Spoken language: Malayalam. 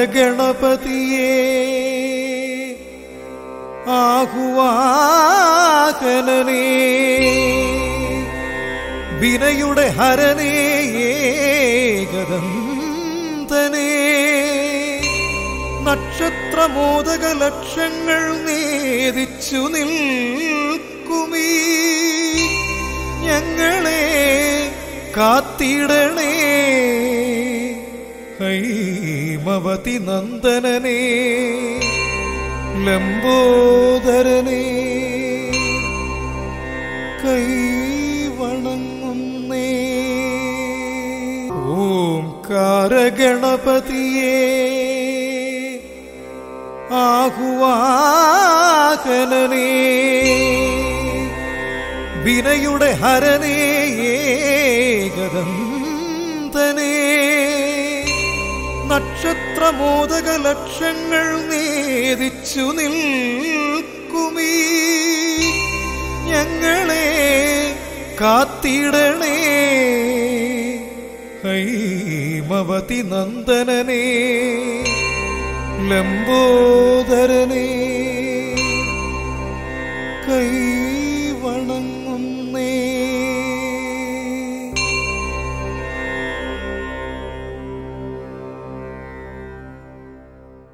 ഗണപതിയേ ആഹുവാഹനനേ വിനയുടെ ഹരനേ ഏകദന്തനേ നക്ഷത്രമോദക ലക്ഷങ്ങൾ നേദിച്ചു നിൽക്കുമീ ഞങ്ങളെ കാത്തിടണേ ഹൈമവതി നന്ദനനേ ലംബോദരനേ കൈവണങ്ങുന്നേ ഓംകാരഗണപതിയേ ആഹുവാഹനനേ വിനയുടെ ഹരനേ ഏകദന്തനേ നക്ഷത്രമോദക ലക്ഷങ്ങൾ നേദിച്ചു നിൽക്കുമീ ഞങ്ങളെ കാത്തിടണേ ഹൈമവതി നന്ദനനേ ലംബോദരനേ കൈ